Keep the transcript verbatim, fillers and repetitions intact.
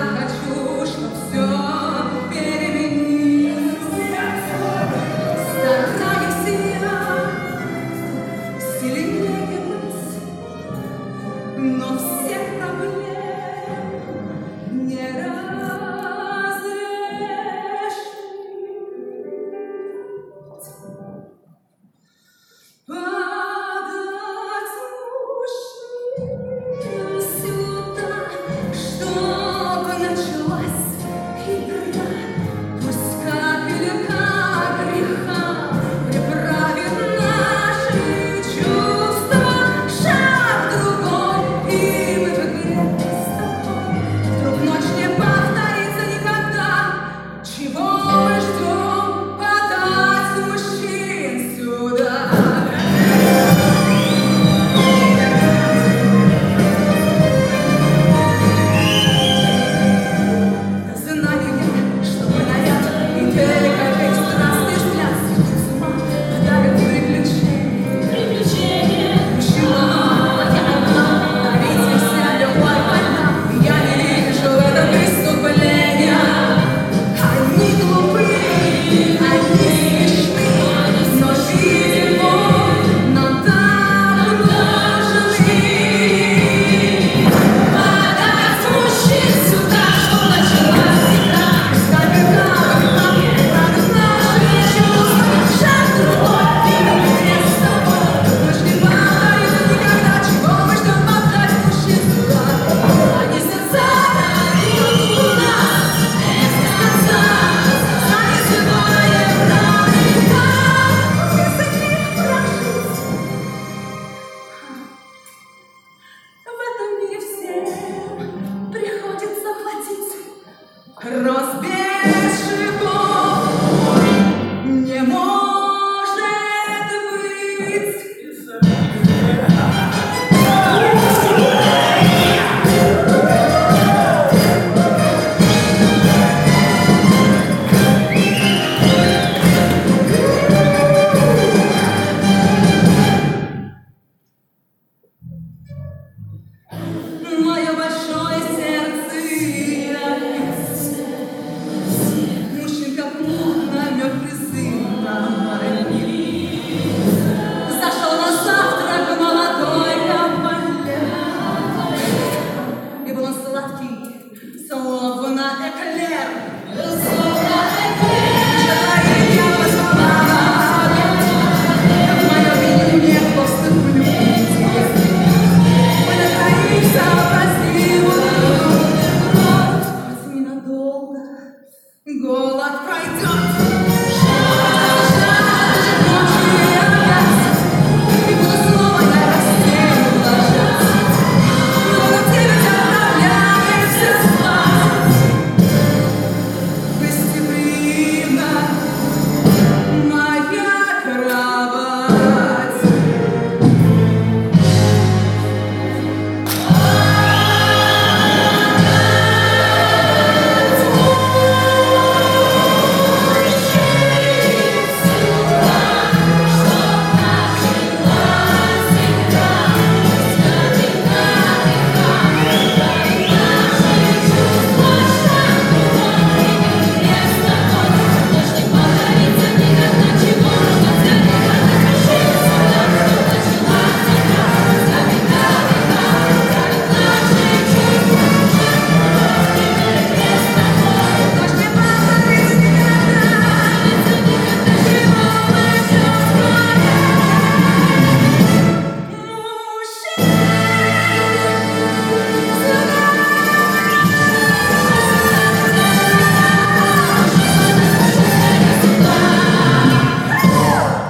хочу, чтоб все переменилось. Старая семья сильнее быть, но всех проблем не разрешить. Подать мужчин сюда, чтоб началась игра. Пусть капелька греха приправит наши чувства. Шаг другой, и мы в игре с тобой. Вдруг ночь не повторится никогда. Чего мы ждем? Подать мужчин сюда. Знаю я, что мой наряд и деликатес, страстный взгляд сойдут с ума, подарят приключения. Мужчина, а я одна, а ведь вся любовь больна. Я не вижу в этом преступления. Они глупые, они смешные, но видимо, нам так нужны. Подать мужчин сюда, чтоб началась игра. Капелька греха приправит наши чувства. Шаг другой, и мы в игре с тобой. Ночь не повторится никогда. Чего мы ждем? Подать мужчин сюда. Они сердца бьют в нас без конца. Станет живая правда. Без них прожить. В этом мире всем приходится платить. Роз без шипов не может быть. Мое большое сердце мужчин, как мух на мертвый сын на мороне. Зашел на завтрак молодой кавалер, и был он сладкий, словно эклер.